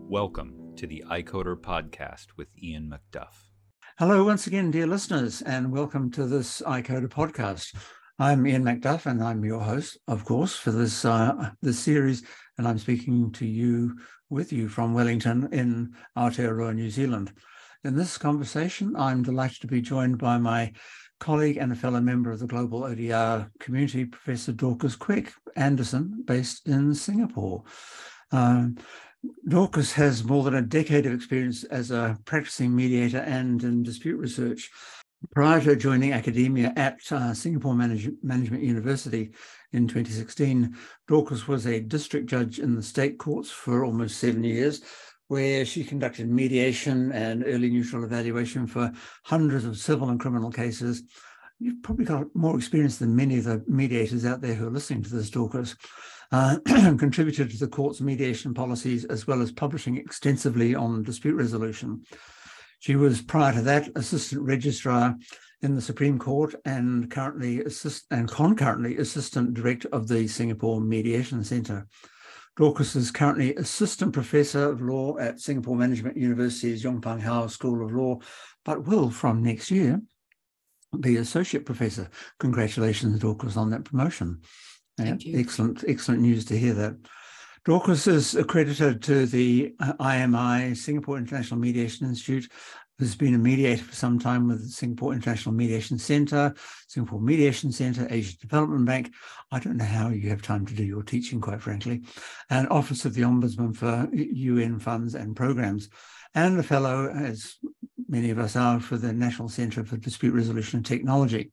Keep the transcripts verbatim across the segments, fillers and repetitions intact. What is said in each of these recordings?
Welcome to the iCoder podcast with Ian McDuff. Hello once again, dear listeners, and welcome to this iCoder podcast. I'm Ian McDuff, and I'm your host, of course, for this uh, this series, and I'm speaking to you, with you from Wellington in Aotearoa, New Zealand. In this conversation, I'm delighted to be joined by my colleague and a fellow member of the Global O D R community, Professor Dorcas Quek-Anderson, based in Singapore. Um, Dorcas has more than a decade of experience as a practicing mediator and in dispute research. Prior to joining academia at uh, Singapore Manage Management University in twenty sixteen, Dorcas was a district judge in the state courts for almost seven years, where she conducted mediation and early neutral evaluation for hundreds of civil and criminal cases. You've probably got more experience than many of the mediators out there who are listening to this, Dorcas. Uh, contributed to the court's mediation policies, as well as publishing extensively on dispute resolution. She was, prior to that, assistant registrar in the Supreme Court and currently assist and concurrently assistant director of the Singapore Mediation Centre. Dorcas is currently assistant professor of law at Singapore Management University's Yong Pang Hau School of Law, but will, from next year, be associate professor. Congratulations, Dorcas, on that promotion. Thank you. Excellent, excellent news to hear that. Dorcas is accredited to the I M I, Singapore International Mediation Institute, has been a mediator for some time with the Singapore International Mediation Centre, Singapore Mediation Centre, Asia Development Bank. I don't know how you have time to do your teaching, quite frankly, and Office of the Ombudsman for U N funds and programs, and a fellow, as many of us are, for the National Centre for Dispute Resolution and Technology.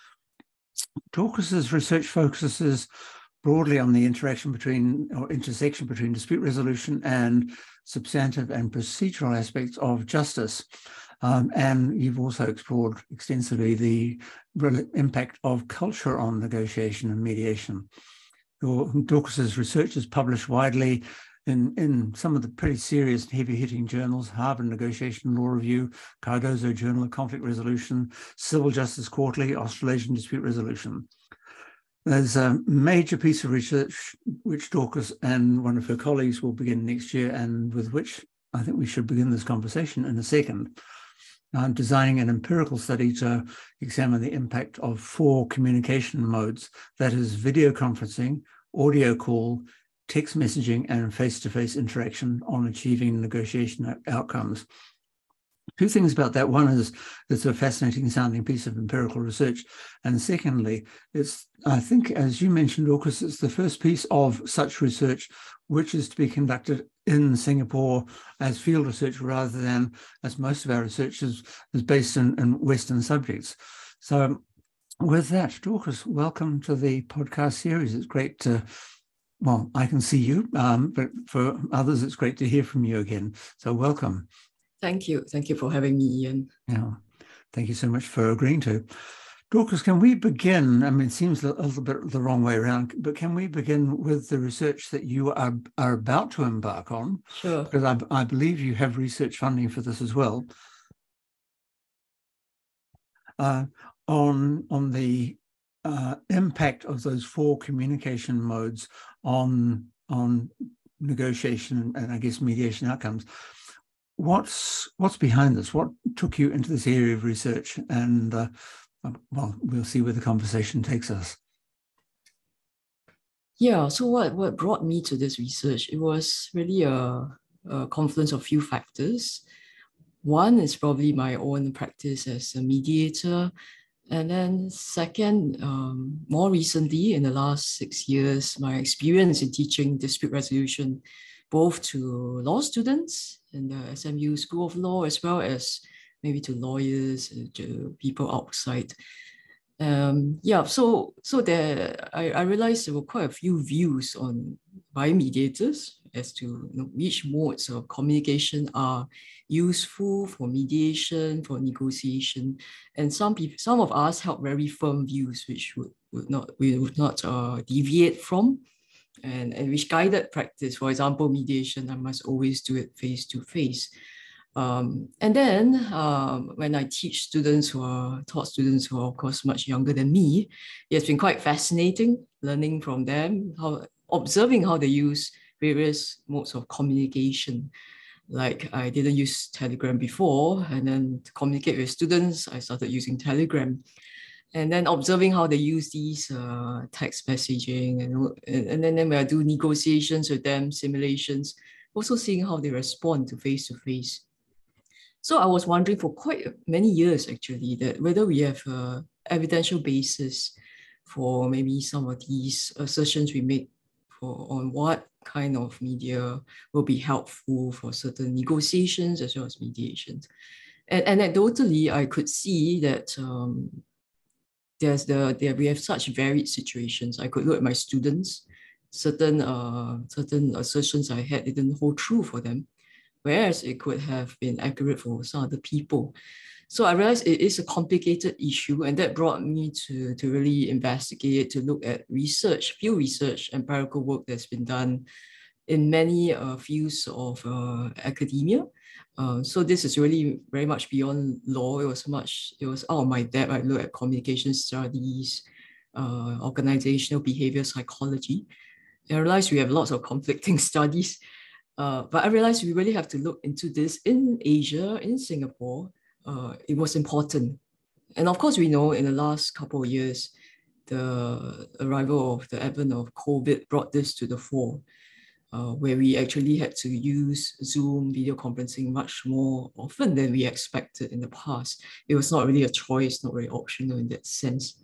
Dorcas's research focuses broadly on the interaction between, or intersection between dispute resolution and substantive and procedural aspects of justice. Um, and you've also explored extensively the impact of culture on negotiation and mediation. Dorcas's research is published widely in, in some of the pretty serious and heavy-hitting journals: Harvard Negotiation Law Review, Cardozo Journal of Conflict Resolution, Civil Justice Quarterly, Australasian Dispute Resolution. There's a major piece of research which Dorcas and one of her colleagues will begin next year, and with which I think we should begin this conversation in a second. I'm designing an empirical study to examine the impact of four communication modes, that is video conferencing, audio call, text messaging, and face-to-face interaction on achieving negotiation outcomes. Two things about that. One is it's a fascinating sounding piece of empirical research. And secondly, it's, I think, as you mentioned, Dorcas, it's the first piece of such research which is to be conducted in Singapore as field research rather than, as most of our research is, is based in, in Western subjects. So with that, Dorcas, welcome to the podcast series. It's great to, well, I can see you, um, but for others, it's great to hear from you again. So welcome. Thank you. Thank you for having me, Ian. Yeah, thank you so much for agreeing to. Dorcas, can we begin? I mean, it seems a little bit the wrong way around, but can we begin with the research that you are, are about to embark on? Sure. Because I, I believe you have research funding for this as well. Uh, on, on the uh, impact of those four communication modes on, on negotiation and, I guess, mediation outcomes. What's what's behind this? What took you into this area of research? And uh, well, we'll see where the conversation takes us. Yeah. So what what brought me to this research? It was really a, a confluence of few factors. One is probably my own practice as a mediator, and then second, um, more recently in the last six years, my experience in teaching dispute resolution, both to law students in the S M U School of Law, as well as maybe to lawyers, to people outside. Um, yeah, so so there, I, I realized there were quite a few views on by mediators as to you know, which modes of communication are useful for mediation, for negotiation, and some people, some of us held very firm views which would, would not we would not uh, deviate from. And, and which guided practice. For example, mediation, I must always do it face to face. Um, and then um, when I teach students who are, taught students who are of course much younger than me, it's been quite fascinating learning from them, how observing how they use various modes of communication. Like I didn't use Telegram before, and then to communicate with students, I started using Telegram. And then observing how they use these uh, text messaging, and, and then, then when I do negotiations with them, simulations, also seeing how they respond to face-to-face. So I was wondering for quite many years actually that whether we have a evidential basis for maybe some of these assertions we make for on what kind of media will be helpful for certain negotiations as well as mediations. And anecdotally, I could see that um, there's the there we have such varied situations. I could look at my students, certain uh certain assertions I had didn't hold true for them, whereas it could have been accurate for some other people. So I realized it is a complicated issue, and that brought me to, to really investigate, to look at research, field research, empirical work that's been done in many uh, fields of uh, academia. Uh, so this is really very much beyond law. It was much, it was out of my depth. I looked at communication studies, uh, organizational behavior psychology. And I realized we have lots of conflicting studies. Uh, but I realized we really have to look into this in Asia, in Singapore. Uh, it was important. And of course, we know in the last couple of years, the arrival of the advent of COVID brought this to the fore, uh, where we actually had to use Zoom video conferencing much more often than we expected in the past. It was not really a choice, not really optional in that sense.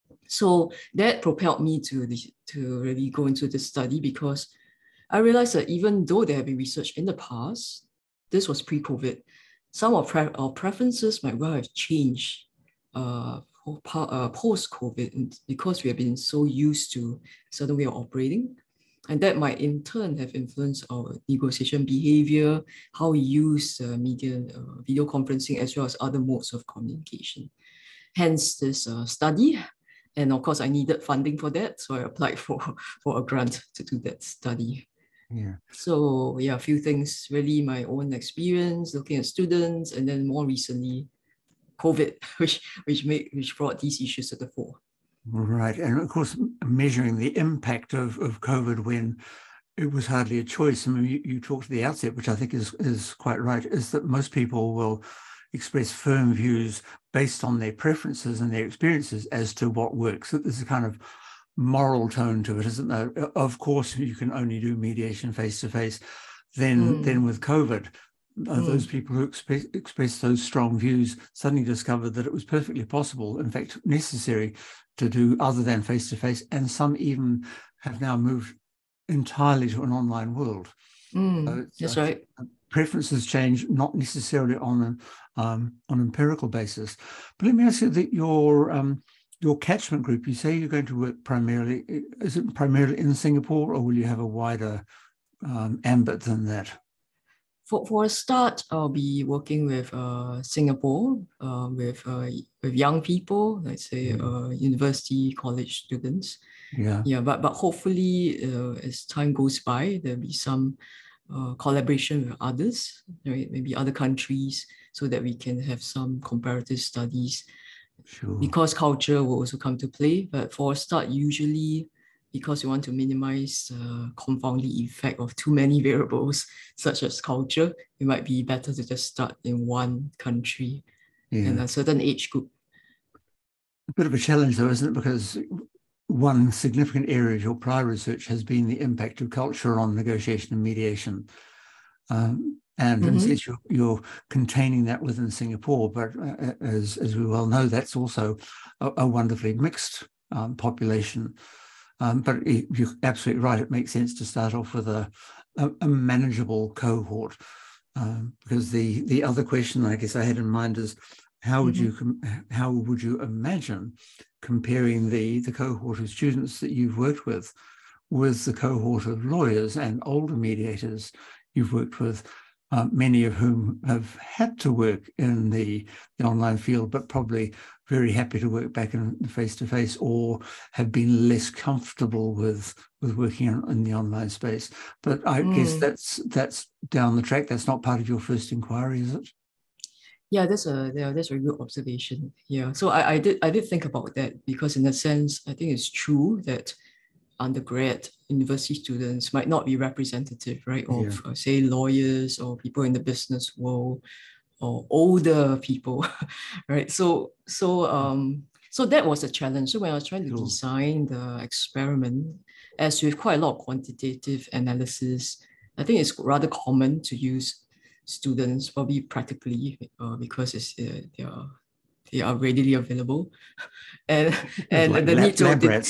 So that propelled me to, the, to really go into this study, because I realized that even though there had been research in the past, this was pre-COVID, some of pre our preferences might well have changed uh, uh, post-COVID, because we have been so used to a certain way of operating. And that might in turn have influenced our negotiation behavior, how we use uh, media, uh, video conferencing, as well as other modes of communication. Hence this uh, study. And of course, I needed funding for that. So I applied for, for a grant to do that study. Yeah. So yeah, a few things, really my own experience looking at students, and then more recently, COVID, which which made which brought these issues to the fore. Right. And of course, measuring the impact of, of COVID when it was hardly a choice. I mean, you, you talked at the outset, which I think is, is quite right, is that most people will express firm views based on their preferences and their experiences as to what works. So there's a kind of moral tone to it, isn't there? Of course, you can only do mediation face-to-face. Then, mm. then with COVID, uh, mm. those people who express, express those strong views suddenly discovered that it was perfectly possible, in fact, necessary to do other than face-to-face. And some even have now moved entirely to an online world. Mm. So that's uh, right. Preferences change, not necessarily on an um, on an empirical basis. But let me ask you that your um, your catchment group, you say you're going to work primarily, is it primarily in Singapore, or will you have a wider um, ambit than that? For, for a start, I'll be working with uh, Singapore, uh, with uh, with young people, let's say mm. uh, university, college students. Yeah, yeah. But but hopefully, uh, as time goes by, there'll be some uh, collaboration with others, right? Maybe other countries, so that we can have some comparative studies. Sure. Because culture will also come to play. But for a start, usually, because we want to minimize the confounding effect of too many variables, such as culture, it might be better to just start in one country yeah. and a certain age group. A bit of a challenge though, isn't it? Because one significant area of your prior research has been the impact of culture on negotiation and mediation. Um, and mm-hmm. in a sense, you're, you're containing that within Singapore, but uh, as, as we well know, that's also a, a wonderfully mixed um, population. Um, but it, you're absolutely right. It makes sense to start off with a, a, a manageable cohort, um, because the the other question I guess I had in mind is how would mm-hmm. you how would you imagine comparing the the cohort of students that you've worked with with the cohort of lawyers and older mediators you've worked with, uh, many of whom have had to work in the, the online field, but probably very happy to work back in face-to-face, or have been less comfortable with with working in, in the online space. But I mm. guess that's that's down the track. That's not part of your first inquiry, is it? Yeah, that's a yeah, that's a good observation. Yeah, so I, I did I did think about that, because in a sense, I think it's true that undergrad university students might not be representative, right, of Yeah. uh, say lawyers or people in the business world or older people, right? So so um so that was a challenge. So when I was trying to Sure. design the experiment, as with quite a lot of quantitative analysis, I think it's rather common to use students probably practically uh, because it's uh, they are they are readily available, and and like the lab, need to lab rats.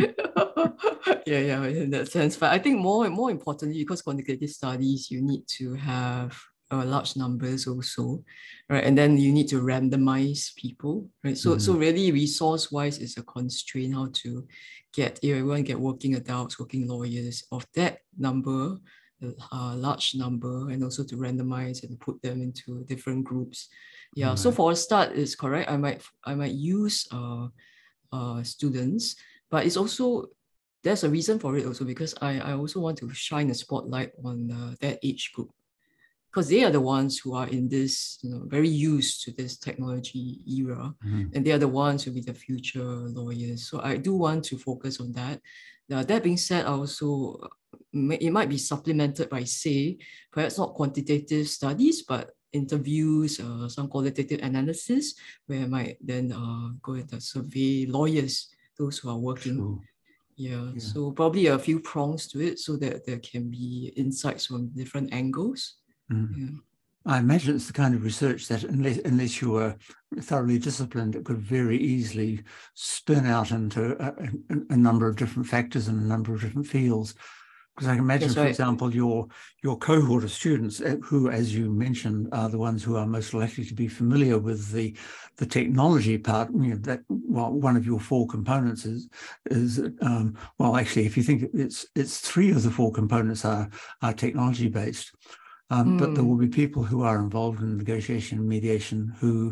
yeah, yeah, in that sense. But I think more more importantly, because quantitative studies, you need to have uh, large numbers also, right? And then you need to randomize people, right? So, mm-hmm. so really resource-wise is a constraint how to get, you know, you want to get working adults, working lawyers of that number, a large number, and also to randomize and put them into different groups. Yeah, right. So for a start, it's correct. I might I might use uh, uh, students, but it's also, there's a reason for it also, because I, I also want to shine a spotlight on uh, that age group, because they are the ones who are in this, you know, very used to this technology era, mm-hmm. and they are the ones who will be the future lawyers. So I do want to focus on that. Now, that being said, I also, it might be supplemented by, say, perhaps not quantitative studies, but interviews, uh, some qualitative analysis, where I might then uh, go and survey lawyers, those who are working. Sure. Yeah, yeah, so probably a few prongs to it so that there can be insights from different angles. Mm. Yeah. I imagine it's the kind of research that unless, unless you were thoroughly disciplined, it could very easily spin out into a, a, a number of different factors and a number of different fields. Because I can imagine, That's for right. example, your your cohort of students who, as you mentioned, are the ones who are most likely to be familiar with the the technology part. You know, that well, one of your four components is is um, well, actually, if you think it's it's three of the four components are are technology based, um, mm. but there will be people who are involved in negotiation and mediation who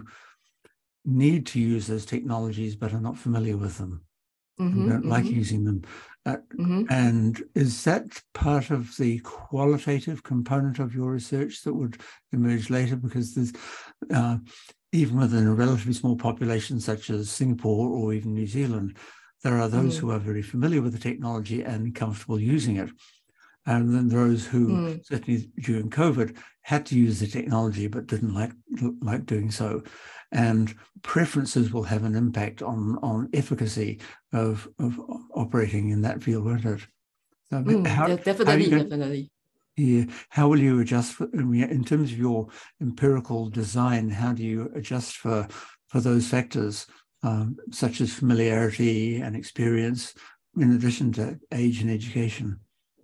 need to use those technologies but are not familiar with them. Mm-hmm, and don't mm-hmm. like using them. Uh, mm-hmm. And is that part of the qualitative component of your research that would emerge later? Because there's, uh, even within a relatively small population such as Singapore or even New Zealand, there are those mm. who are very familiar with the technology and comfortable using it. And then those who, mm. certainly during COVID, had to use the technology but didn't like like doing so. And preferences will have an impact on, on efficacy of, of operating in that field, won't it? So mm, how, definitely, how going, definitely. Yeah. How will you adjust for, in terms of your empirical design? How do you adjust for, for those factors, um, such as familiarity and experience, in addition to age and education?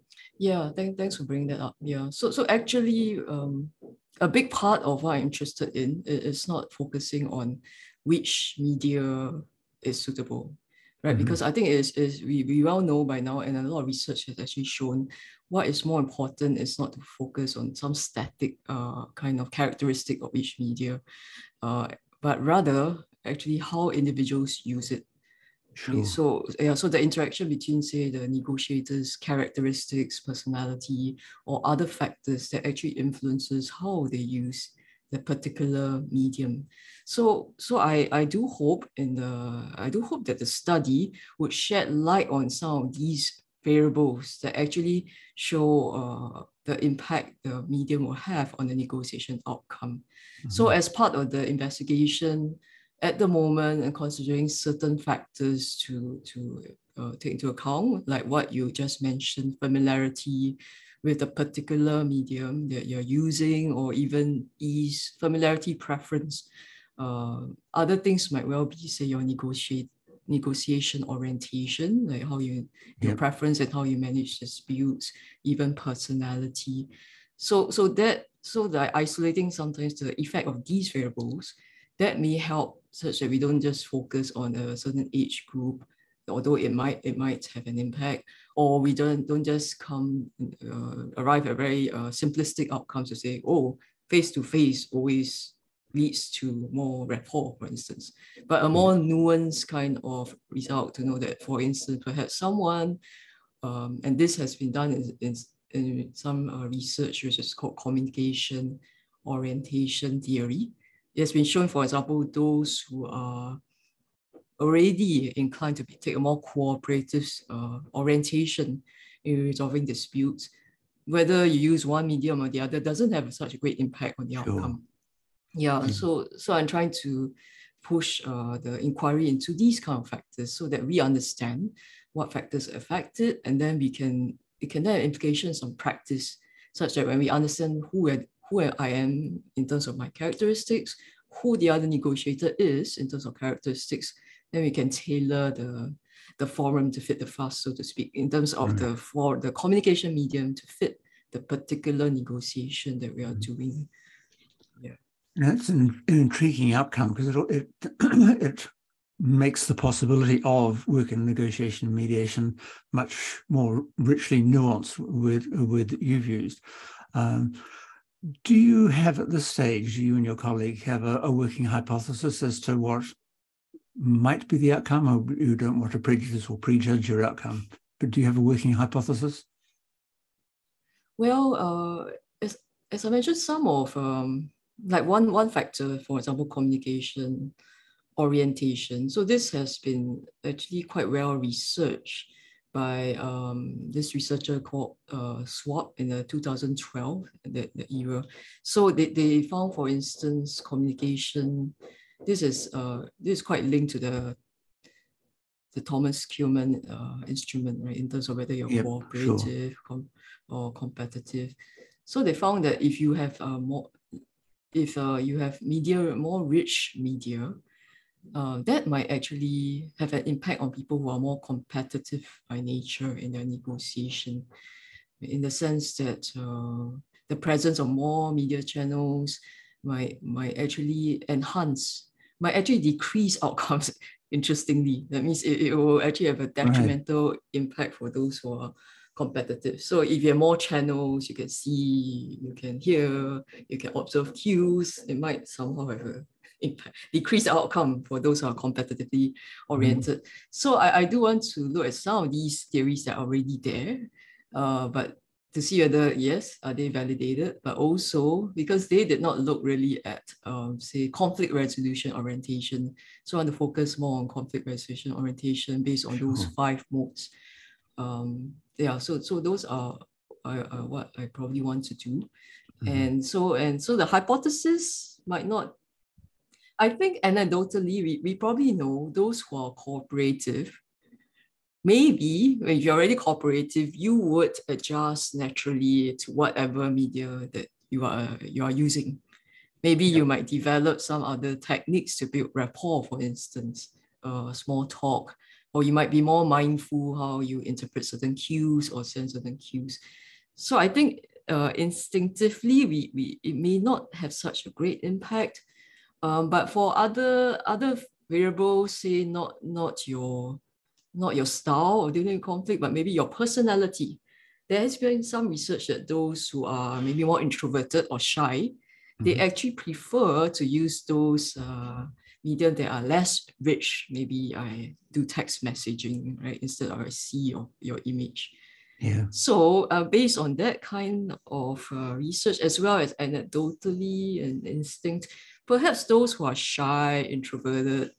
Yeah, th- thanks for bringing that up. Yeah, so so actually, um, a big part of what I'm interested in is not focusing on which media is suitable, right? Mm-hmm. Because I think it is, is we, we well know by now, and a lot of research has actually shown what is more important is not to focus on some static uh, kind of characteristic of each media, uh, but rather actually how individuals use it. Sure. So yeah, so the interaction between, say, the negotiators' characteristics, personality, or other factors that actually influences how they use the particular medium. So so I, I do hope in the I do hope that the study would shed light on some of these variables that actually show uh, the impact the medium will have on the negotiation outcome. Mm-hmm. So as part of the investigation, at the moment, and considering certain factors to, to uh, take into account, like what you just mentioned, familiarity with a particular medium that you're using, or even ease, familiarity, preference. Uh, other things might well be, say, your negotiate, negotiation orientation, like how you, your yep. preference and how you manage disputes, even personality. So, so that, so that isolating sometimes the effect of these variables, that may help such that we don't just focus on a certain age group, although it might it might have an impact, or we don't don't just come uh, arrive at very uh, simplistic outcomes to say, oh, face to face always leads to more rapport, for instance, but a more nuanced kind of result to know that, for instance, perhaps someone, um, and this has been done in, in, in some uh, research which is called communication orientation theory. It has been shown, for example, those who are already inclined to be, take a more cooperative uh, orientation in resolving disputes. Whether you use one medium or the other doesn't have such a great impact on the Sure. outcome. Yeah, mm-hmm. so so I'm trying to push uh, the inquiry into these kind of factors so that we understand what factors affect it, and then we can it can have implications on practice, such that when we understand who I, who I am in terms of my characteristics, who the other negotiator is in terms of characteristics, then we can tailor the the forum to fit the fuss, so to speak, in terms of mm. the for the communication medium to fit the particular negotiation that we are mm. doing. Yeah, that's an, an intriguing outcome, because it it it makes the possibility of work in negotiation and mediation much more richly nuanced with with you've used. Um, do you have at this stage, you and your colleague have a, a working hypothesis as to what might be the outcome, or you don't want to prejudice or prejudge your outcome, but do you have a working hypothesis? Well, uh, as, as I mentioned, some of, um, like one, one factor, for example, communication orientation. So this has been actually quite well researched by um, this researcher called uh, Schwab in the two thousand twelve, the, the era. So they, they found, for instance, communication. This is uh, this is quite linked to the the Thomas Kuhlmann uh, instrument, right? In terms of whether you're yep, cooperative sure. com or competitive. So they found that if you have uh, more, if uh, you have media, more rich media, uh, that might actually have an impact on people who are more competitive by nature in their negotiation, in the sense that uh, the presence of more media channels might might actually enhance, might actually decrease outcomes. Interestingly, that means it, it will actually have a detrimental right. impact for those who are competitive. So if you have more channels, you can see, you can hear, you can observe cues, it might somehow have a impact, decrease outcome for those who are competitively oriented. Mm. So I, I do want to look at some of these theories that are already there, uh, but to see whether, yes, are they validated, but also because they did not look really at, um, say, conflict resolution orientation. So I want to focus more on conflict resolution orientation based on sure. those five modes. Um, yeah, so so those are, are, are what I probably want to do. Mm-hmm. And so and so the hypothesis might not, I think anecdotally, we, we probably know those who are cooperative. Maybe when you're already cooperative, you would adjust naturally to whatever media that you are you are using. Maybe yeah. you might develop some other techniques to build rapport, for instance, uh, small talk, or you might be more mindful how you interpret certain cues or send certain cues. So I think uh, instinctively, we, we it may not have such a great impact, um, but for other other variables, say not not your not your style of dealing with conflict, but maybe your personality. There has been some research that those who are maybe more introverted or shy, mm-hmm. they actually prefer to use those uh, medium that are less rich. Maybe I do text messaging, right, instead of I see your, your image. Yeah. So uh, based on that kind of uh, research, as well as anecdotally and instinct, perhaps those who are shy, introverted,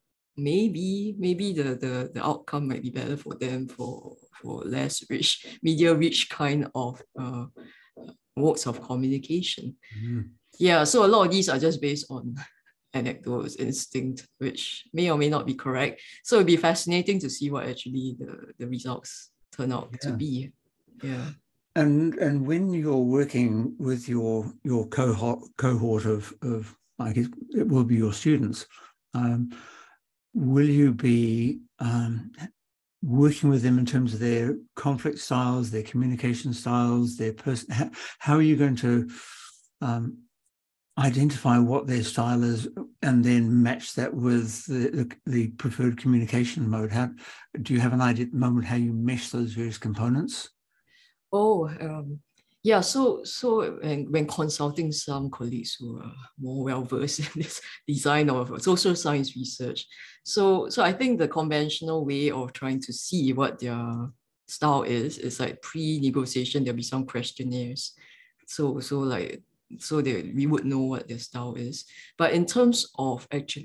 maybe maybe the, the the outcome might be better for them for for less rich, media rich kind of uh, modes of communication. Mm-hmm. Yeah, so a lot of these are just based on anecdotes, instinct, which may or may not be correct. So it'd be fascinating to see what actually the, the results turn out yeah. to be. Yeah. And and when you're working with your your cohort cohort of of I guess it will be your students, um, will you be um, working with them in terms of their conflict styles, their communication styles, their person? How, how are you going to um, identify what their style is and then match that with the, the, the preferred communication mode? How do you have an idea at the moment how you mesh those various components? Oh, um, yeah. So, so when, when consulting some colleagues who are more well versed in this design of social science research, so so I think the conventional way of trying to see what their style is is like pre-negotiation. There'll be some questionnaires. So so like so that we would know what their style is. But in terms of actually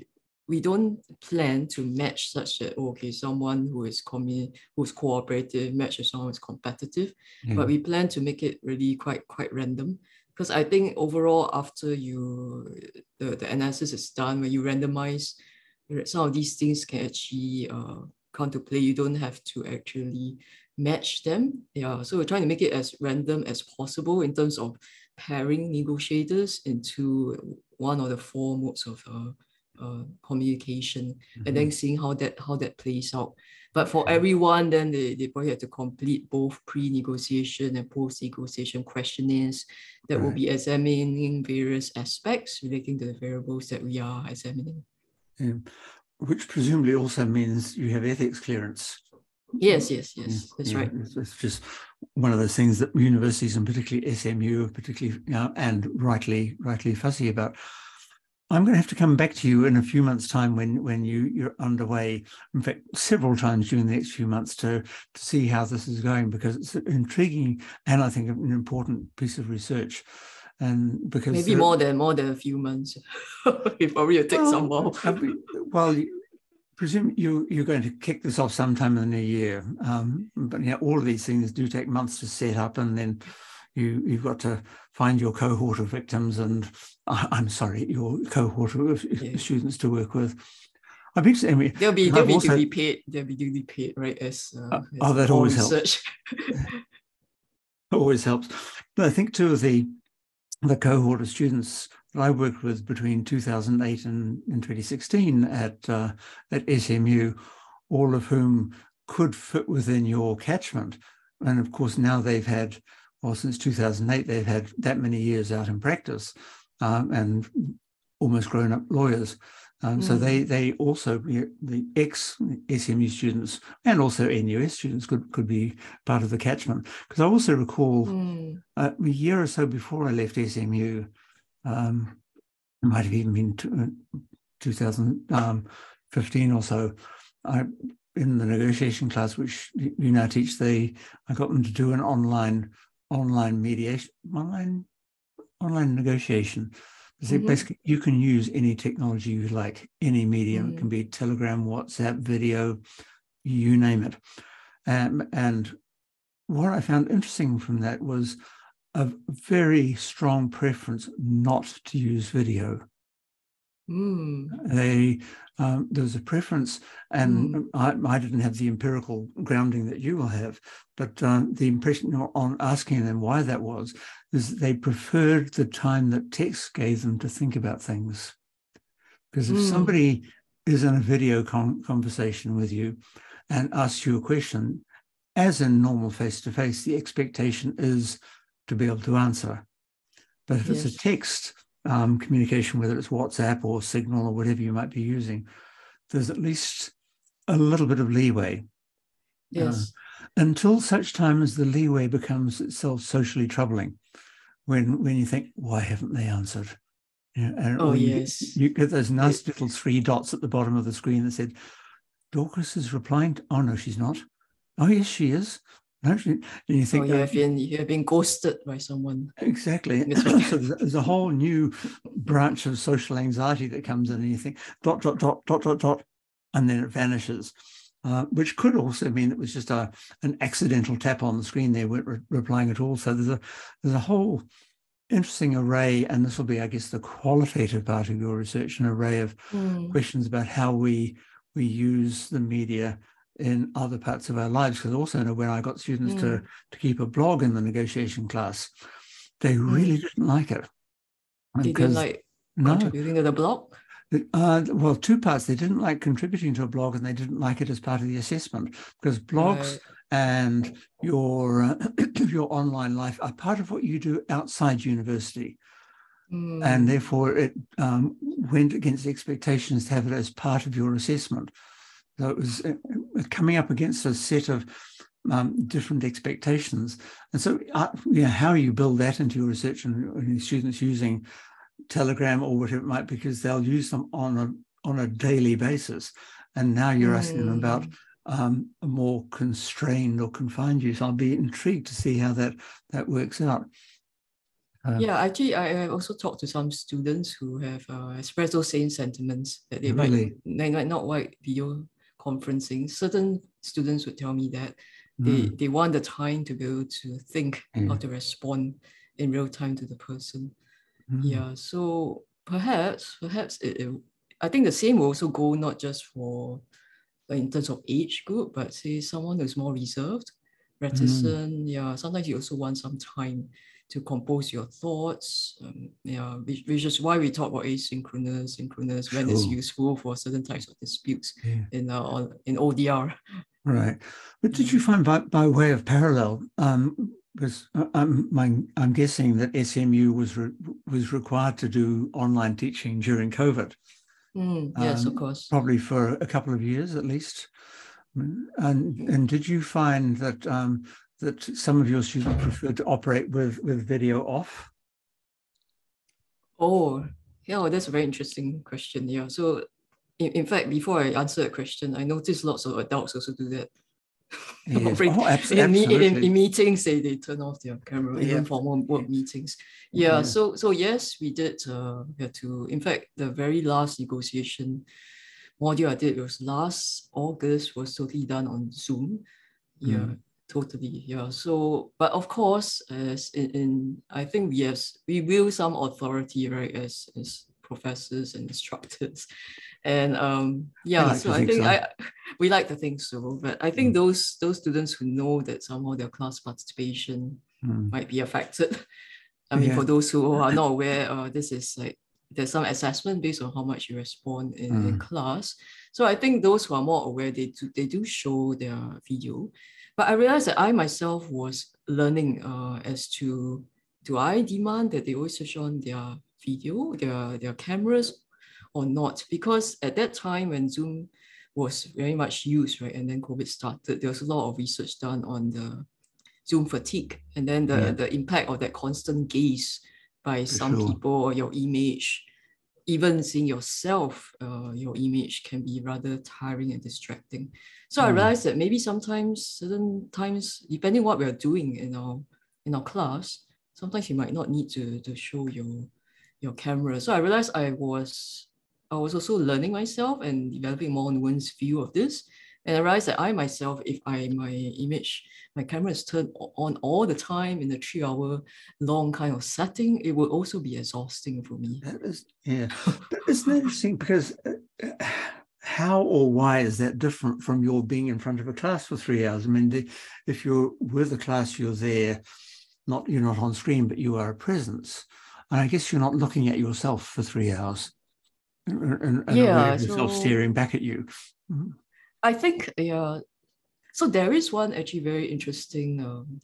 we don't plan to match such that, oh, okay, someone who is commu- who's cooperative match with someone who's competitive, Yeah. but we plan to make it really quite quite random. Because I think overall, after you the, the analysis is done, when you randomize, some of these things can actually uh, come to play. You don't have to actually match them. Yeah, so we're trying to make it as random as possible in terms of pairing negotiators into one of the four modes of uh, uh, communication, mm-hmm. and then seeing how that how that plays out. But for everyone, then they, they probably have to complete both pre-negotiation and post-negotiation questionnaires that right. will be examining various aspects relating to the variables that we are examining. Yeah. Which presumably also means you have ethics clearance. Yes, yes, yes, yeah. that's yeah. right. It's, it's just one of those things that universities, and particularly S M U, particularly you know, and rightly rightly fussy about. I'm going to have to come back to you in a few months' time when when you you're underway. In fact, several times during the next few months to to see how this is going, because it's intriguing and I think an important piece of research. And because maybe there, more than more than a few months, it probably will take well, some more. I mean, well, you, presume you you're going to kick this off sometime in the new year, um, but you know, all of these things do take months to set up, and then you you've got to find your cohort of victims and uh, I'm sorry, your cohort of yeah. students to work with. I've been I mean, they'll be they'll I've be also, duly paid. They'll be duly paid, right? As, uh, uh, as oh, that always research. helps. Always helps. But I think two of the the cohort of students that I worked with between two thousand eight and, and twenty sixteen at uh, at S M U, all of whom could fit within your catchment, and of course now they've had. Well, since two thousand eight, they've had that many years out in practice um, and almost grown-up lawyers. Um, mm. So they they also, the ex-S M U students and also N U S students could, could be part of the catchment. Because I also recall mm. uh, a year or so before I left S M U, um, it might have even been two thousand fifteen or so, I, in the negotiation class, which you now teach, they I got them to do an online online mediation, online online negotiation. So mm-hmm. basically, you can use any technology you like, any medium. Mm. It can be Telegram, WhatsApp, video, you name it. Um, and what I found interesting from that was a very strong preference not to use video. Mm. They um, there was a preference, and mm. I, I didn't have the empirical grounding that you will have, but uh, the impression on asking them why that was is they preferred the time that text gave them to think about things. Because if mm. somebody is in a video con- conversation with you and asks you a question, as in normal face-to-face, the expectation is to be able to answer. But if yes. it's a text Um, communication, whether it's WhatsApp or Signal or whatever you might be using, there's at least a little bit of leeway. Yes. Uh, until such time as the leeway becomes itself socially troubling, when when you think, why haven't they answered? You know, and oh, you, yes. You get those nice it, little three dots at the bottom of the screen that said, Dorcas is replying to, oh, no, she's not. Oh, yes, she is. And you think, oh, you have been you have been ghosted by someone. Exactly. So there's a whole new branch of social anxiety that comes in, and you think dot dot dot dot dot dot, and then it vanishes, uh, which could also mean it was just a an accidental tap on the screen. They weren't re- replying at all. So there's a there's a whole interesting array, and this will be, I guess, the qualitative part of your research, an array of mm. questions about how we we use the media in other parts of our lives. Because also, you know, when I got students mm. to, to keep a blog in the negotiation class, they really mm. didn't like it. They didn't like no, contributing to the blog? Uh, well, two parts. They didn't like contributing to a blog, and they didn't like it as part of the assessment, because blogs right. and your, uh, your online life are part of what you do outside university. Mm. And therefore, it um, went against expectations to have it as part of your assessment. So it was coming up against a set of um, different expectations. And so, uh, you know, how you build that into your research, and, and students using Telegram or whatever it might be, because they'll use them on a on a daily basis. And now you're mm. asking them about um, a more constrained or confined use. I'll be intrigued to see how that, that works out. Uh, yeah, actually, I, I also talked to some students who have uh, expressed those same sentiments that they Really? might they might not like video conferencing. Certain students would tell me that they Mm. they want the time to be able to think Yeah. how to respond in real time to the person. Mm. Yeah, so perhaps perhaps it, it, I think the same will also go not just for in terms of age group, but say someone who's more reserved, reticent. Mm. Yeah, sometimes you also want some time to compose your thoughts. Um, yeah, which, which is why we talk about asynchronous, synchronous, when it's Sure. useful for certain types of disputes Yeah. in uh, in O D R. Right. But did Yeah. you find by, by way of parallel, um, because I'm, I'm guessing that S M U was re, was required to do online teaching during COVID. Mm, yes, um, of course. Probably for a couple of years at least. And and did you find that um, that some of your students preferred to operate with with video off? Oh, yeah, well, that's a very interesting question. Yeah. So in, in fact, before I answer that question, I noticed lots of adults also do that. Yes. in, Oh, abs- in, absolutely. in, in meetings, they, they turn off their camera, Yeah. even formal work Yeah. meetings. Yeah, Yeah. so so yes, we did uh, have to, in fact, the very last negotiation module I did was last August, was totally done on Zoom. Yeah, mm. totally. Yeah. So, but of course, as in, in I think we have, we wield some authority, right, as, as professors and instructors. And um, yeah, I like so I think, think so. I we like to think so, but I think mm. those those students who know that somehow their class participation mm. might be affected. I mean, yeah. for those who are not aware, uh, this is like there's some assessment based on how much you respond in, mm. in class. So I think those who are more aware, they do they do show their video. But I realized that I myself was learning uh, as to do I demand that they always switch on their video, their their cameras, or not? Because at that time when Zoom was very much used, right, and then COVID started, there was a lot of research done on the Zoom fatigue, and then the, yeah. the impact of that constant gaze by For some sure. people, or your image, even seeing yourself, uh, your image can be rather tiring and distracting. So mm. I realized that maybe sometimes, certain times, depending what we're doing in our in our class, sometimes you might not need to, to show your your camera. So I realized I was I was also learning myself and developing more nuanced view of this. And I realized that I myself, if I my image, my camera is turned on all the time in a three hour long kind of setting, it would also be exhausting for me. That is, yeah. But isn't that interesting? Because uh, how or why is that different from your being in front of a class for three hours? I mean, the, if you're with a class, you're there, not you're not on screen, but you are a presence. And I guess you're not looking at yourself for three hours and, and, and yeah, aware of yourself so staring back at you. Mm-hmm. I think, yeah. So there is one actually very interesting um,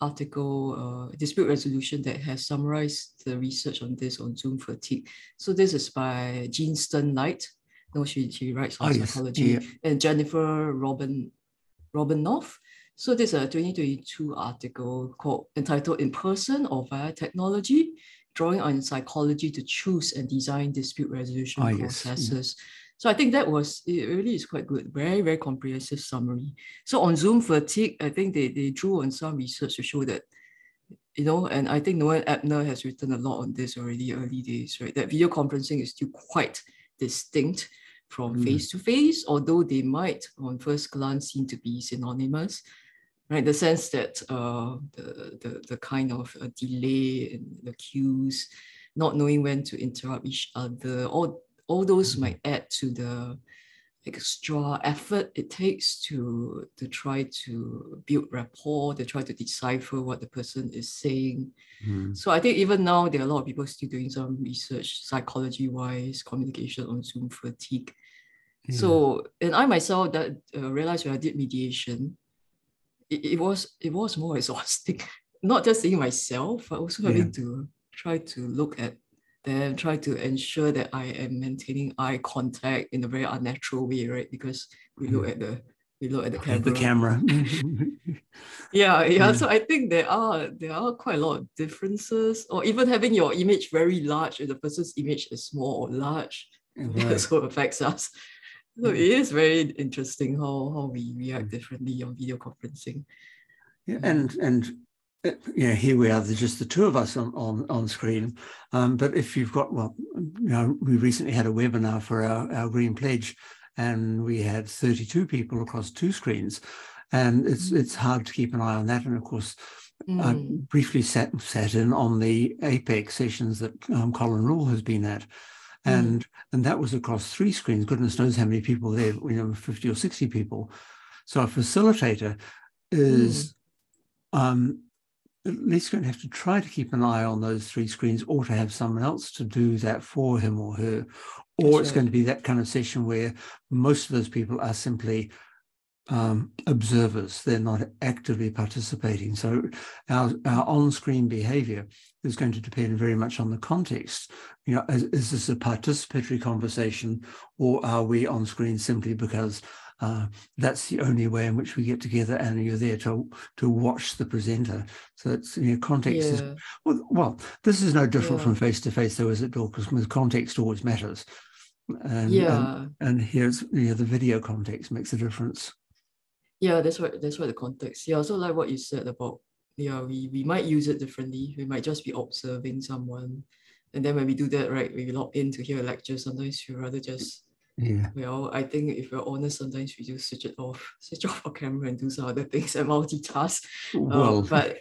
article, uh, dispute resolution, that has summarized the research on this on Zoom fatigue. So this is by Jean Stern-Light. No, she she writes on oh, psychology, yes. yeah. and Jennifer Robin Robinoff. So this is a twenty twenty-two article called entitled "In Person or Via Technology: Drawing on Psychology to Choose and Design Dispute Resolution oh, Processes." Yes. Yeah. So I think that was, it really is quite good. Very, very comprehensive summary. So on Zoom fatigue, I think they, they drew on some research to show that, you know, and I think Noel Ebner has written a lot on this already early days, right? That video conferencing is still quite distinct from mm. face-to-face, although they might on first glance seem to be synonymous, right? The sense that uh, the, the, the kind of a delay in the cues, not knowing when to interrupt each other, all all those might add to the extra effort it takes to, to try to build rapport, to try to decipher what the person is saying. Mm. So I think even now, there are a lot of people still doing some research, psychology-wise, communication on Zoom fatigue. Yeah. So, and I myself that uh, realized when I did mediation, it, it was it was more exhausting, not just seeing myself, but also having yeah. to try to look at them, try to ensure that I am maintaining eye contact in a very unnatural way, right? Because we look at the we look at the camera. The camera. yeah, yeah, yeah. So I think there are there are quite a lot of differences, or even having your image very large and the person's image is small or large. Right. Also affects us. So it is very interesting how how we react differently on video conferencing. Yeah, and and yeah, here we are, there's just the two of us on, on, on screen. Um, but if you've got, well, you know, we recently had a webinar for our, our Green Pledge, and we had thirty-two people across two screens. And it's it's hard to keep an eye on that. And of course, mm. I briefly sat, sat in on the APEX sessions that um, Colin Rule has been at. And, mm. and that was across three screens. Goodness knows how many people there, you know, fifty or sixty people. So a facilitator is... Mm. Um, at least going to have to try to keep an eye on those three screens, or to have someone else to do that for him or her. Or That's it's right. going to be that kind of session where most of those people are simply um, observers. They're not actively participating. So our, our on-screen behavior is going to depend very much on the context. You know, is, is this a participatory conversation, or are we on screen simply because Uh, that's the only way in which we get together, and you're there to to watch the presenter. So it's, you know, context yeah. is well, well. This is no different yeah. from face to face, though, is it, Dorcas? Because context always matters. And, yeah. And, and here's, you know, the video context makes a difference. Yeah, that's right. That's right. The context. Yeah. Also, like what you said about, yeah, we we might use it differently. We might just be observing someone, and then when we do that, right, we log in to hear a lecture. Sometimes we rather just. Yeah. Well, I think if we're honest, sometimes we just switch it off, switch off our camera and do some other things and multitask. Well, um, but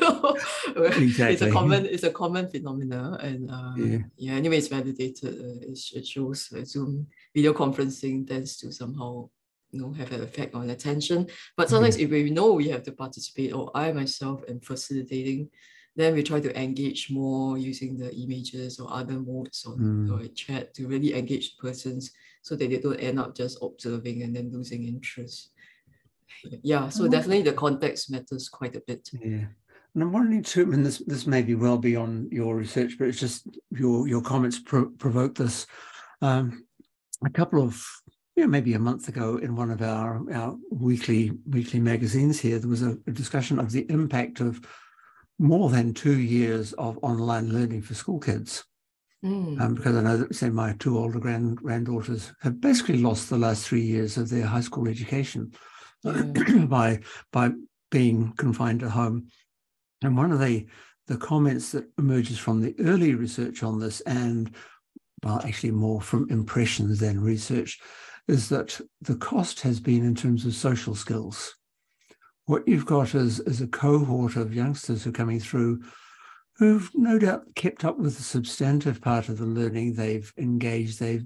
exactly. it's a common, it's a common phenomenon, and uh, yeah. yeah. Anyway, it's validated. Uh, it, it shows uh, Zoom video conferencing tends to somehow, you know, have an effect on attention. But sometimes, yeah. if we know we have to participate, or I myself am facilitating, then we try to engage more using the images or other modes on mm. or chat to really engage persons, so that they don't end up just observing and then losing interest. Yeah, so definitely the context matters quite a bit. Yeah, and I'm wondering too, I mean, this this may be well beyond your research, but it's just your your comments pro provoked this. Um, a couple of, you know, maybe a month ago, in one of our our weekly weekly magazines here, there was a, a discussion of the impact of more than two years of online learning for school kids. Mm. Um, because I know that, say, my two older grand granddaughters have basically lost the last three years of their high school education yeah. by by being confined at home. And one of the the comments that emerges from the early research on this, and well, actually more from impressions than research, is that the cost has been in terms of social skills. What you've got is, is a cohort of youngsters who are coming through who've no doubt kept up with the substantive part of the learning. They've engaged, they've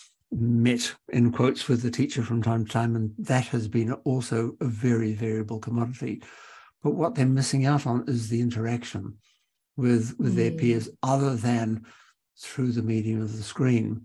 met, in quotes, with the teacher from time to time, and that has been also a very variable commodity. But what they're missing out on is the interaction with, with mm. their peers, other than through the medium of the screen.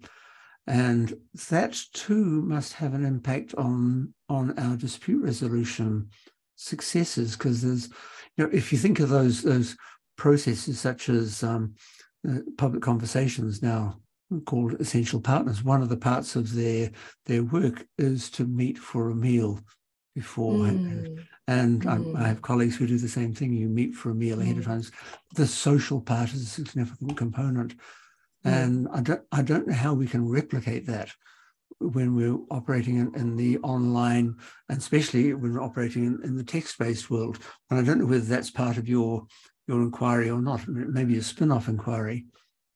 And that too must have an impact on, on our dispute resolution successes, because there's, you know, if you think of those, those processes such as um, uh, public conversations, now called essential partners, one of the parts of their their work is to meet for a meal beforehand. Mm. And mm. I, I have colleagues who do the same thing. You meet for a meal mm. ahead of time. The social part is a significant component. Mm. And I don't, I don't know how we can replicate that when we're operating in, in the online, and especially when we're operating in, in the text-based world. And I don't know whether that's part of your your inquiry or not, maybe a spin-off inquiry.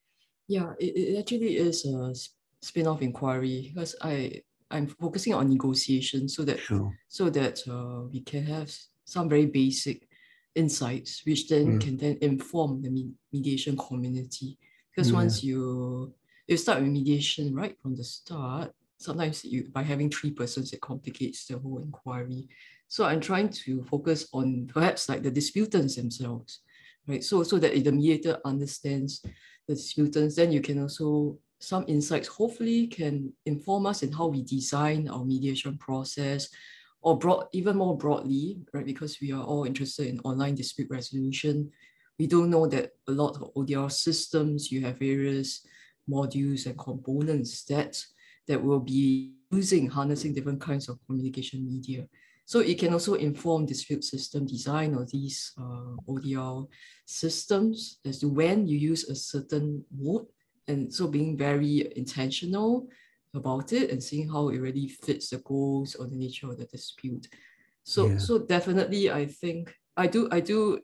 Yeah, it, it actually is a spin-off inquiry, because I, I'm focusing on negotiation, so that, sure. so that uh, we can have some very basic insights, which then yeah. can then inform the me mediation community. Because yeah. once you, you start with mediation right from the start, sometimes you, by having three persons, it complicates the whole inquiry. So I'm trying to focus on perhaps like the disputants themselves. Right, so so that if the mediator understands the disputants, then you can also, some insights hopefully can inform us in how we design our mediation process, or broad, even more broadly, right? Because we are all interested in online dispute resolution. We don't know that a lot of O D R systems, you have various modules and components that that will be using, harnessing different kinds of communication media. So it can also inform dispute system design of these uh, O D R systems as to when you use a certain mode, and so being very intentional about it and seeing how it really fits the goals or the nature of the dispute. So, yeah. so definitely, I think I do I do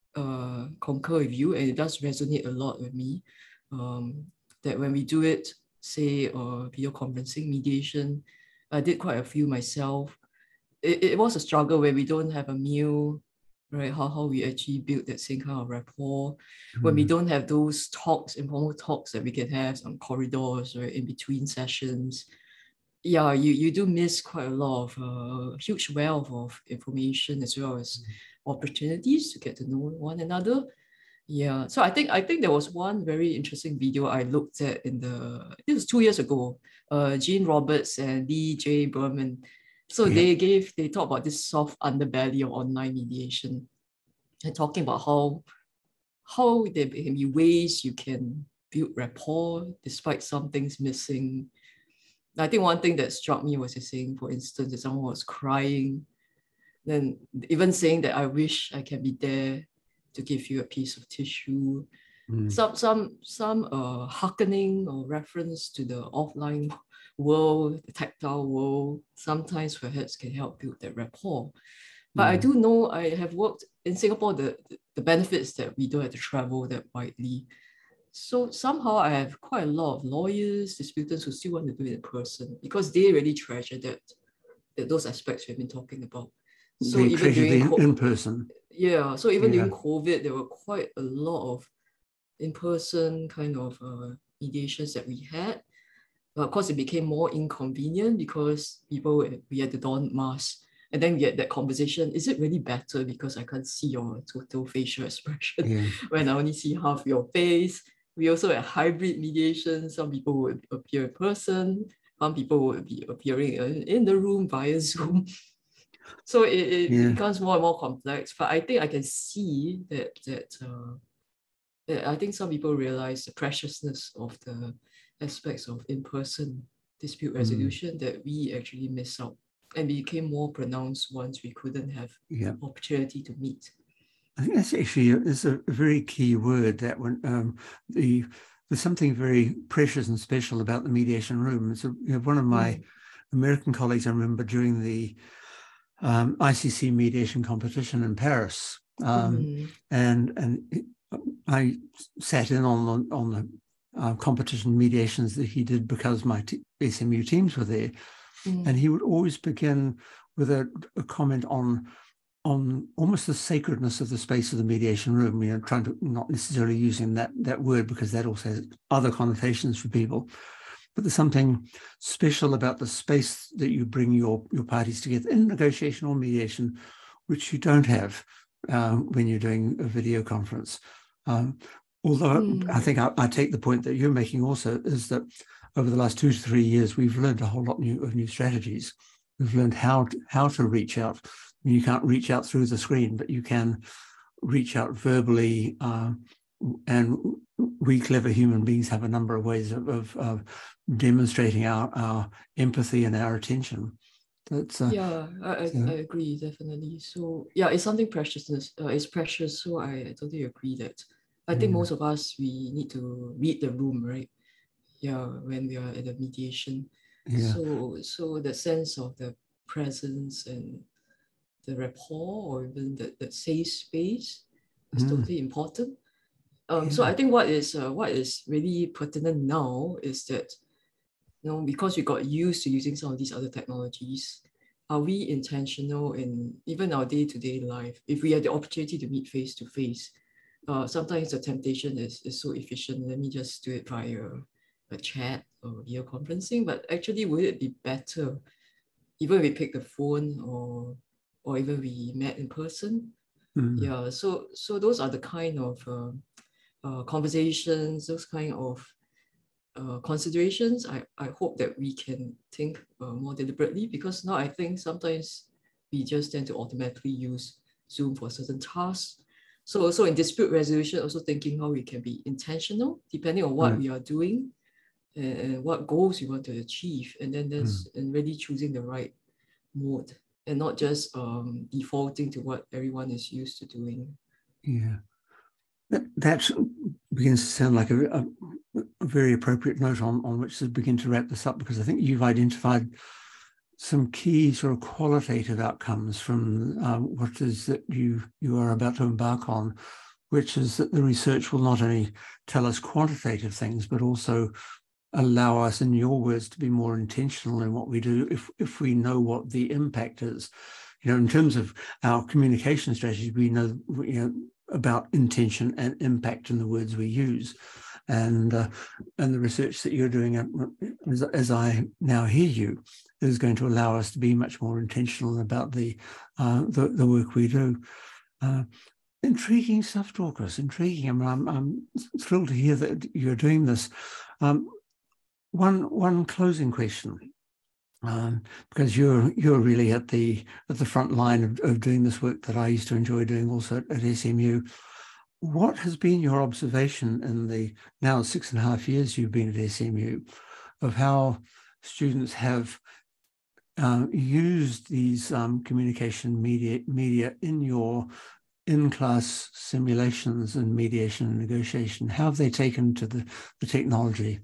uh, concur with you, and it does resonate a lot with me. Um, that when we do it, say, uh, video conferencing, mediation, I did quite a few myself. It, it was a struggle where we don't have a meal, right? How, how we actually build that same kind of rapport. Mm. When we don't have those talks, informal talks that we can have, some corridors, right, in between sessions. Yeah, you, you do miss quite a lot of uh, huge wealth of information as well as mm. opportunities to get to know one another. Yeah, so I think I think there was one very interesting video I looked at in the, this was two years ago, uh, Gene Roberts and Lee J. Berman. So yeah. they gave, they talked about this soft underbelly of online mediation and talking about how, how there can be ways you can build rapport despite some things missing. I think one thing that struck me was saying, for instance, that someone was crying, then even saying that I wish I can be there to give you a piece of tissue. Mm. Some some some uh, hearkening or reference to the offline world, the tactile world, sometimes perhaps can help build that rapport. But mm. I do know I have worked in Singapore, the, the benefits that we don't have to travel that widely. So somehow I have quite a lot of lawyers, disputants who still want to do it in person because they really treasure that, that those aspects we've been talking about. So they even during in person. Yeah, so even yeah. during COVID, there were quite a lot of in-person kind of uh, mediations that we had. But of course, it became more inconvenient because people, we had to don masks. And then we had that conversation, is it really better because I can't see your total facial expression yeah. when I only see half your face? We also had hybrid mediation. Some people would appear in person. Some people would be appearing in the room via Zoom. So it, it yeah. becomes more and more complex. But I think I can see that, that, uh, that I think some people realize the preciousness of the aspects of in-person dispute resolution mm. that we actually miss out and became more pronounced once we couldn't have yeah. opportunity to meet. I think that's actually a, it's a very key word, that one. Um, the, there's something very precious and special about the mediation room. It's a, you know, one of my mm. American colleagues, I remember during the um, I C C mediation competition in Paris, um, mm. and and it, I sat in on the, on the uh, competition mediations that he did because my t- S M U teams were there. Mm. And he would always begin with a, a comment on, on almost the sacredness of the space of the mediation room, you know, trying to, not necessarily using that, that word because that also has other connotations for people. But there's something special about the space that you bring your, your parties together in negotiation or mediation, which you don't have uh, when you're doing a video conference. Um, although mm. I think I, I take the point that you're making also is that over the last two to three years, we've learned a whole lot new, of new strategies. We've learned how to, how to reach out. You can't reach out through the screen, but you can reach out verbally. Uh, and we clever human beings have a number of ways of, of, of demonstrating our, our empathy and our attention. That's, uh, yeah, I, so. I agree, definitely. So yeah, it's something preciousness. Uh, it's precious. So I, I totally agree that I think yeah. most of us, we need to read the room, right? Yeah, when we are at the mediation. Yeah. So, so the sense of the presence and the rapport or even the, the safe space is mm. totally important. Um, yeah. So I think what is uh, what is really pertinent now is that, you know, because we got used to using some of these other technologies, are we intentional in even our day-to-day life? If we had the opportunity to meet face-to-face, uh, sometimes the temptation is, is so efficient. Let me just do it via a chat or video conferencing, but actually would it be better even if we pick the phone or or even we met in person? Mm. Yeah, so so those are the kind of uh, uh, conversations, those kind of uh, considerations I, I hope that we can think uh, more deliberately, because now I think sometimes we just tend to automatically use Zoom for certain tasks. So also in dispute resolution, also thinking how we can be intentional depending on what mm. we are doing and what goals you want to achieve, and then there's mm. and really choosing the right mode and not just um, defaulting to what everyone is used to doing. Yeah, that, that begins to sound like a, a, a very appropriate note on, on which to begin to wrap this up, because I think you've identified some key sort of qualitative outcomes from um, what is that you you are about to embark on, which is that the research will not only tell us quantitative things, but also allow us, in your words, to be more intentional in what we do if if we know what the impact is. You know, in terms of our communication strategy, we know, you know about intention and impact in the words we use. And uh, and the research that you're doing, as, as I now hear you, is going to allow us to be much more intentional about the uh, the, the work we do. Uh, intriguing stuff, Dorcas. Intriguing. I'm, I'm I'm thrilled to hear that you're doing this. Um, one one closing question, um, because you're you're really at the at the front line of, of doing this work that I used to enjoy doing also at, at S M U. What has been your observation in the now six and a half years you've been at S M U of how students have uh, used these um, communication media, media in your in-class simulations and mediation and negotiation? How have they taken to the, the technology?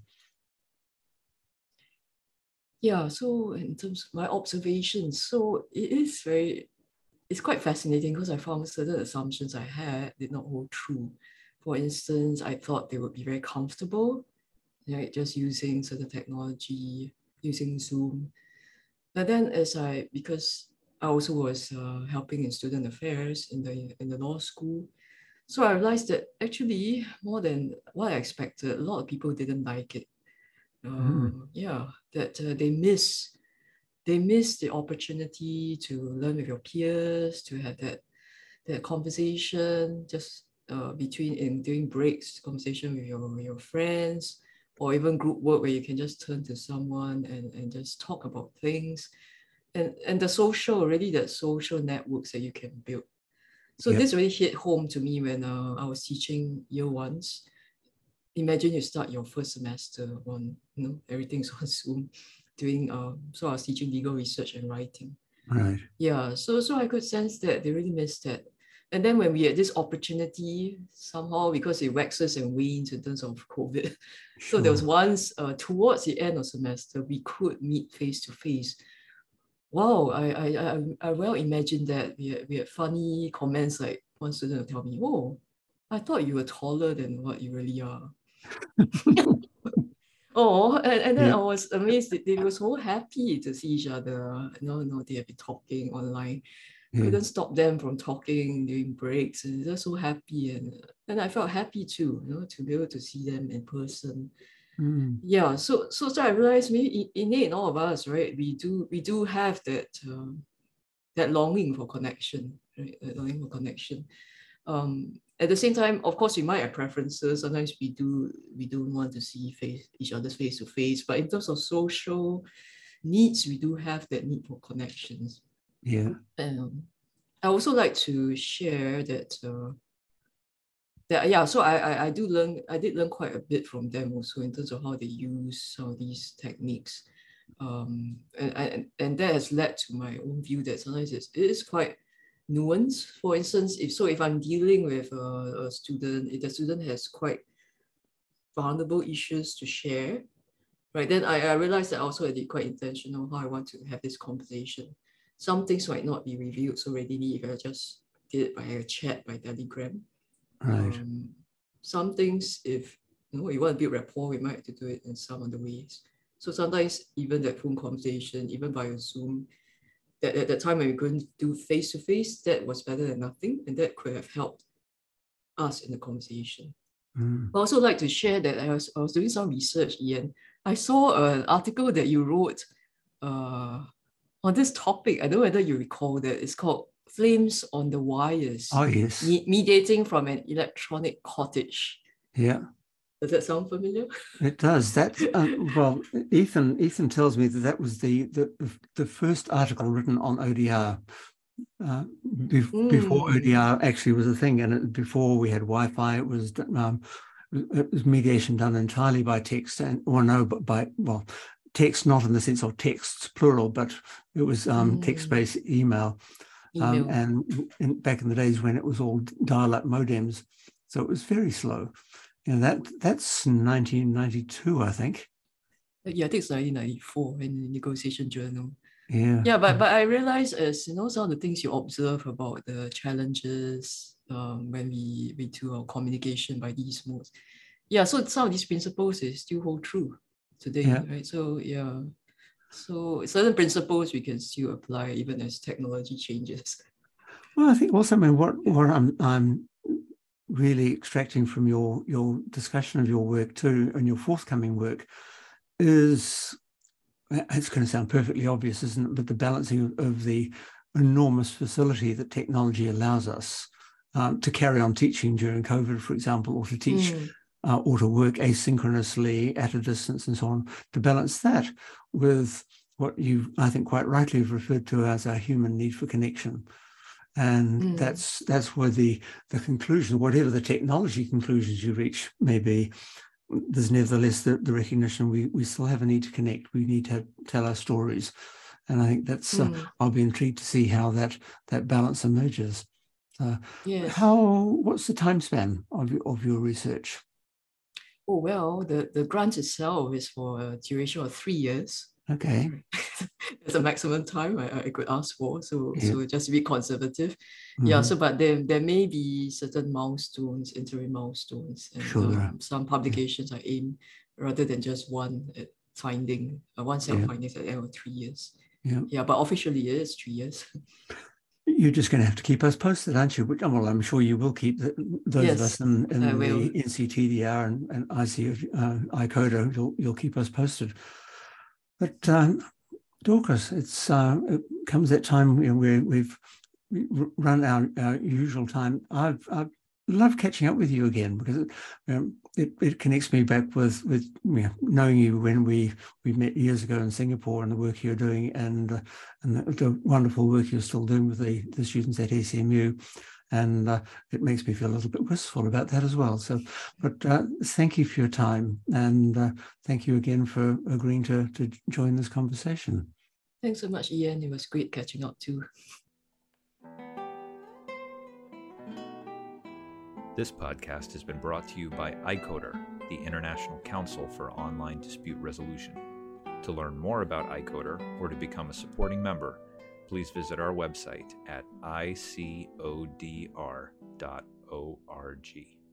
Yeah, so in terms of my observations, so it is very, it's quite fascinating because I found certain assumptions I had did not hold true. For instance, I thought they would be very comfortable, right, just using certain technology, using Zoom. But then as I, because I also was uh, helping in student affairs in the, in the law school, so I realized that actually more than what I expected, a lot of people didn't like it. Um, mm. Yeah, that uh, they miss they miss the opportunity to learn with your peers, to have that that conversation just uh, between in during breaks, conversation with your, your friends, or even group work where you can just turn to someone and, and just talk about things. And, and the social, really that social networks that you can build. So yep. This really hit home to me when uh, I was teaching year ones. Imagine you start your first semester on, you know, everything's on Zoom. Doing um, so I was teaching legal research and writing. Right. Yeah, so so I could sense that they really missed that. And then when we had this opportunity, somehow because it waxes and wanes in terms of COVID. Sure. So there was once uh, towards the end of semester, we could meet face to face. Wow, I I I, I well imagined that we had, we had funny comments like one student would tell me, "Oh, I thought you were taller than what you really are." Oh, and, and then yeah. I was amazed that they were so happy to see each other. No, no, they have been talking online. Yeah. Couldn't stop them from talking during breaks, and they're so happy. And, and I felt happy too, you know, to be able to see them in person. Mm. Yeah, so so so I realized maybe innate in all of us, right? We do we do have that um, that longing for connection, right? That longing for connection. Um, At the same time, of course, we might have preferences. Sometimes we do we don't want to see face each other's face to face. But in terms of social needs, we do have that need for connections. Yeah. Um, I also like to share that uh, that yeah. So I, I I do learn. I did learn quite a bit from them also in terms of how they use some of these techniques. Um, and and and that has led to my own view that sometimes it's, it is quite nuance. For instance, if so if I'm dealing with a, a student, if the student has quite vulnerable issues to share, right, then I, I realized that also I did quite intentional how I want to have this conversation. Some things might not be revealed so readily if I just did it by a chat, by Telegram. Right. Um, some things, if you know you want to build rapport, we might have to do it in some other ways. So sometimes even that phone conversation, even via Zoom, that at the time when we couldn't do face-to-face, that was better than nothing, and that could have helped us in the conversation. Mm. I also like to share that I was, I was doing some research, Ian. I saw an article that you wrote uh, on this topic. I don't know whether you recall that. It's called Flames on the Wires. Oh, yes. Me- mediating from an electronic cottage. Yeah. Does that sound familiar? It does. That uh, well, Ethan. Ethan tells me that that was the the, the first article written on O D R uh, be, mm. before O D R actually was a thing, and it, before we had Wi-Fi, it was um, it was mediation done entirely by text, and or no, but by well, text not in the sense of texts plural, but it was um, mm. text-based email, email. Um, and in, back in the days when it was all dial-up modems, so it was very slow. Yeah, that that's nineteen ninety-two, I think. Yeah, I think it's nineteen ninety-four in the Negotiation Journal. Yeah. Yeah, but but I realize as you know, some of the things you observe about the challenges um, when we we do our communication by these modes. Yeah, so some of these principles is still hold true today, Yeah. right? So yeah, so certain principles we can still apply even as technology changes. Well, I think also, I mean, what what I'm I'm really extracting from your your discussion of your work too, and your forthcoming work, is, it's going to sound perfectly obvious, isn't it? But the balancing of, of the enormous facility that technology allows us um, to carry on teaching during COVID, for example, or to teach Mm. uh, or to work asynchronously at a distance and so on, to balance that with what you, I think, quite rightly have referred to as our human need for connection. And Mm. that's that's where the, the conclusion, whatever the technology conclusions you reach may be, there's nevertheless the, the recognition we, we still have a need to connect. We need to tell our stories. And I think that's, Mm. uh, I'll be intrigued to see how that, that balance emerges. Uh, Yes. how, what's the time span of, of your research? Oh, well, the, the grant itself is for a duration of three years. Okay. It's a maximum time I, I could ask for. So, Yeah. so just to be conservative. Mm-hmm. Yeah, so but there, there may be certain milestones, interim milestones, and Sure. um, some publications yeah. I aim rather than just one at finding, uh, one set yeah. of findings at the end of three years. Yeah. Yeah, but officially it is three years. You're just going to have to keep us posted, aren't you? Which, well, I'm sure you will keep the, those Yes, of us in, in I the will. N C T D R and, and I C uh, iCoder. You'll, you'll keep us posted. But um, Dorcas, it's uh, it comes that time you know, where we've run our, our usual time. I've, I've loved catching up with you again because it, um, it, it connects me back with with you know, knowing you when we we met years ago in Singapore and the work you're doing and uh, and the, the wonderful work you're still doing with the, the students at S M U. And uh, it makes me feel a little bit wistful about that as well. So, but uh, thank you for your time, and uh, thank you again for agreeing to to join this conversation. Thanks so much, Ian. It was great catching up too. This podcast has been brought to you by iCoder, the International Council for Online Dispute Resolution. To learn more about iCoder or to become a supporting member, please visit our website at I C O D R dot org.